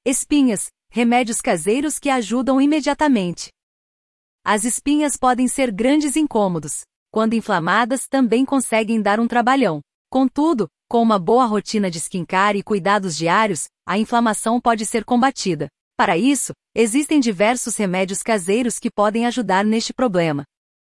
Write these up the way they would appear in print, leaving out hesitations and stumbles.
Espinhas, remédios caseiros que ajudam imediatamente. As espinhas podem ser grandes incômodos. Quando inflamadas, também conseguem dar um trabalhão. Contudo, com uma boa rotina de skincare e cuidados diários, a inflamação pode ser combatida. Para isso, existem diversos remédios caseiros que podem ajudar neste problema.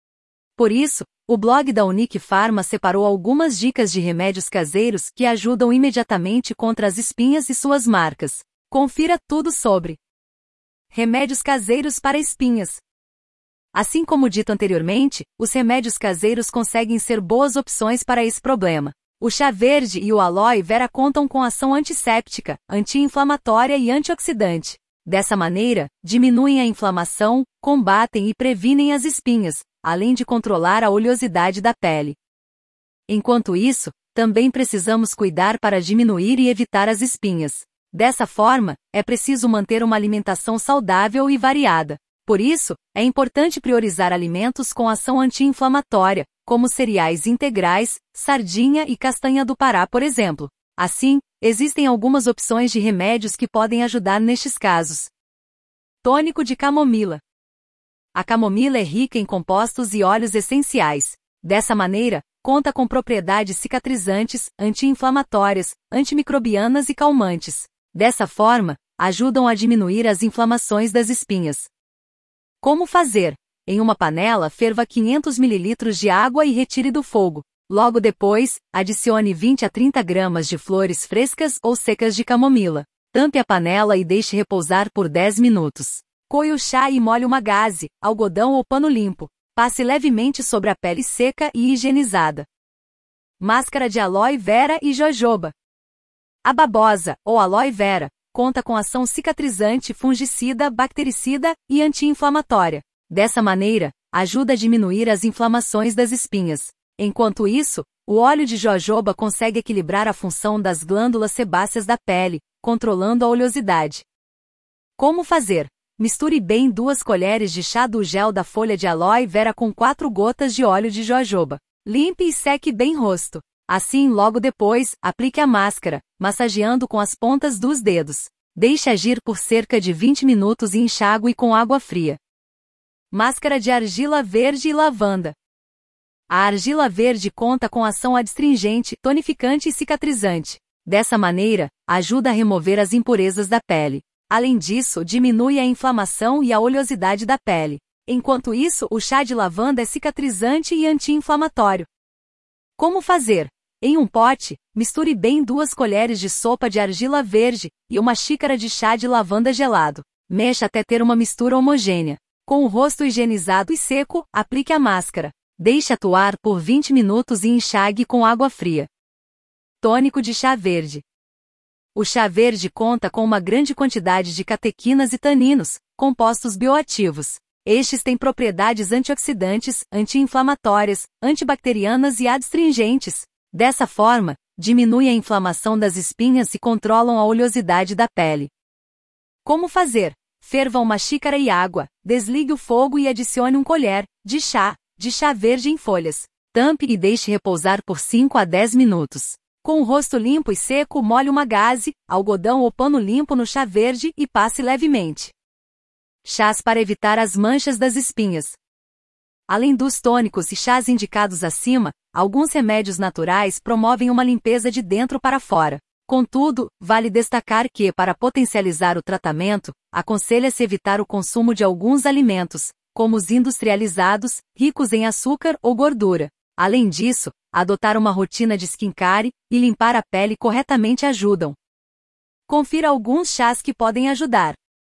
Por isso, o blog da Unique Pharma separou algumas dicas de remédios caseiros que ajudam imediatamente contra as espinhas e suas marcas. Confira tudo sobre remédios caseiros para espinhas. Assim como dito anteriormente, os remédios caseiros conseguem ser boas opções para esse problema. O chá verde e o aloe vera contam com ação antisséptica, anti-inflamatória e antioxidante. Dessa maneira, diminuem a inflamação, combatem e previnem as espinhas, além de controlar a oleosidade da pele. Enquanto isso, também precisamos cuidar para diminuir e evitar as espinhas. Dessa forma, é preciso manter uma alimentação saudável e variada. Por isso, é importante priorizar alimentos com ação anti-inflamatória, como cereais integrais, sardinha e castanha do Pará, por exemplo. Assim, existem algumas opções de remédios que podem ajudar nestes casos. Tônico de camomila. A camomila é rica em compostos e óleos essenciais. Dessa maneira, conta com propriedades cicatrizantes, anti-inflamatórias, antimicrobianas e calmantes. Dessa forma, ajudam a diminuir as inflamações das espinhas. Como fazer? Em uma panela, ferva 500 ml de água e retire do fogo. Logo depois, adicione 20 a 30 gramas de flores frescas ou secas de camomila. Tampe a panela e deixe repousar por 10 minutos. Coe o chá e molhe uma gaze, algodão ou pano limpo. Passe levemente sobre a pele seca e higienizada. Máscara de aloe vera e jojoba. A babosa, ou aloe vera, conta com ação cicatrizante, fungicida, bactericida e anti-inflamatória. Dessa maneira, ajuda a diminuir as inflamações das espinhas. Enquanto isso, o óleo de jojoba consegue equilibrar a função das glândulas sebáceas da pele, controlando a oleosidade. Como fazer? Misture bem 2 colheres de chá do gel da folha de aloe vera com 4 gotas de óleo de jojoba. Limpe e seque bem o rosto. Assim, logo depois, aplique a máscara, massageando com as pontas dos dedos. Deixe agir por cerca de 20 minutos e enxague com água fria. Máscara de argila verde e lavanda. A argila verde conta com ação adstringente, tonificante e cicatrizante. Dessa maneira, ajuda a remover as impurezas da pele. Além disso, diminui a inflamação e a oleosidade da pele. Enquanto isso, o chá de lavanda é cicatrizante e anti-inflamatório. Como fazer? Em um pote, misture bem 2 colheres de sopa de argila verde e 1 xícara de chá de lavanda gelado. Mexa até ter uma mistura homogênea. Com o rosto higienizado e seco, aplique a máscara. Deixe atuar por 20 minutos e enxague com água fria. Tônico de chá verde. O chá verde conta com uma grande quantidade de catequinas e taninos, compostos bioativos. Estes têm propriedades antioxidantes, anti-inflamatórias, antibacterianas e adstringentes. Dessa forma, diminui a inflamação das espinhas e controlam a oleosidade da pele. Como fazer? Ferva 1 xícara e água, desligue o fogo e adicione 1 colher de chá verde em folhas. Tampe e deixe repousar por 5 a 10 minutos. Com o rosto limpo e seco, molhe uma gaze, algodão ou pano limpo no chá verde e passe levemente. Chás para evitar as manchas das espinhas. Além dos tônicos e chás indicados acima, alguns remédios naturais promovem uma limpeza de dentro para fora. Contudo, vale destacar que, para potencializar o tratamento, aconselha-se evitar o consumo de alguns alimentos, como os industrializados, ricos em açúcar ou gordura. Além disso, adotar uma rotina de skincare e limpar a pele corretamente ajudam. Confira alguns chás que podem ajudar.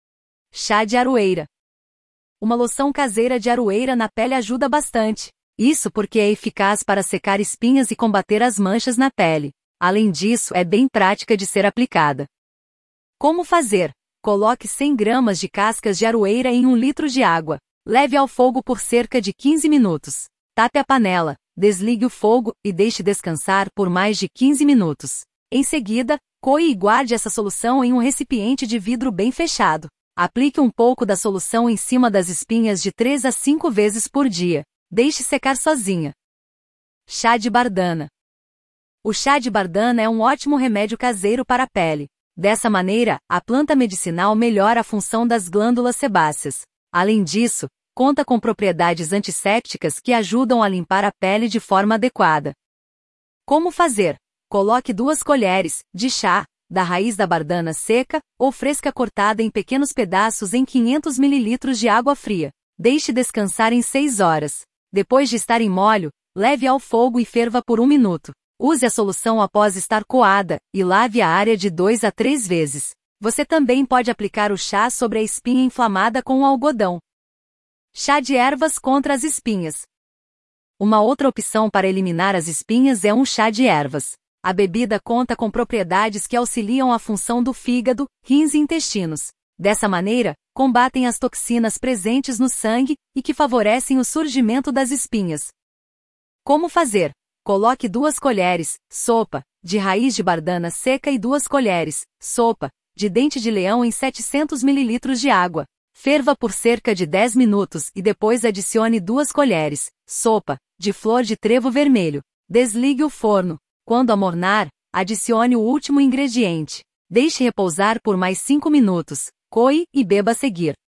Chá de aroeira. Uma loção caseira de aroeira na pele ajuda bastante. Isso porque é eficaz para secar espinhas e combater as manchas na pele. Além disso, é bem prática de ser aplicada. Como fazer? Coloque 100 gramas de cascas de aroeira em 1 litro de água. Leve ao fogo por cerca de 15 minutos. Tape a panela, desligue o fogo e deixe descansar por mais de 15 minutos. Em seguida, coe e guarde essa solução em um recipiente de vidro bem fechado. Aplique um pouco da solução em cima das espinhas de 3 a 5 vezes por dia. Deixe secar sozinha. Chá de bardana. O chá de bardana é um ótimo remédio caseiro para a pele. Dessa maneira, a planta medicinal melhora a função das glândulas sebáceas. Além disso, conta com propriedades antissépticas que ajudam a limpar a pele de forma adequada. Como fazer? Coloque 2 colheres de chá da raiz da bardana seca ou fresca cortada em pequenos pedaços em 500 ml de água fria. Deixe descansar em 6 horas. Depois de estar em molho, leve ao fogo e ferva por 1 minuto. Use a solução após estar coada e lave a área de 2 a 3 vezes. Você também pode aplicar o chá sobre a espinha inflamada com o algodão. Chá de ervas contra as espinhas. Uma outra opção para eliminar as espinhas é um chá de ervas. A bebida conta com propriedades que auxiliam a função do fígado, rins e intestinos. Dessa maneira, combatem as toxinas presentes no sangue e que favorecem o surgimento das espinhas. Como fazer? Coloque 2 colheres, sopa, de raiz de bardana seca e 2 colheres, sopa, de dente de leão em 700 ml de água. Ferva por cerca de 10 minutos e depois adicione 2 colheres, sopa, de flor de trevo vermelho. Desligue o forno. Quando amornar, adicione o último ingrediente. Deixe repousar por mais 5 minutos. Coe e beba a seguir.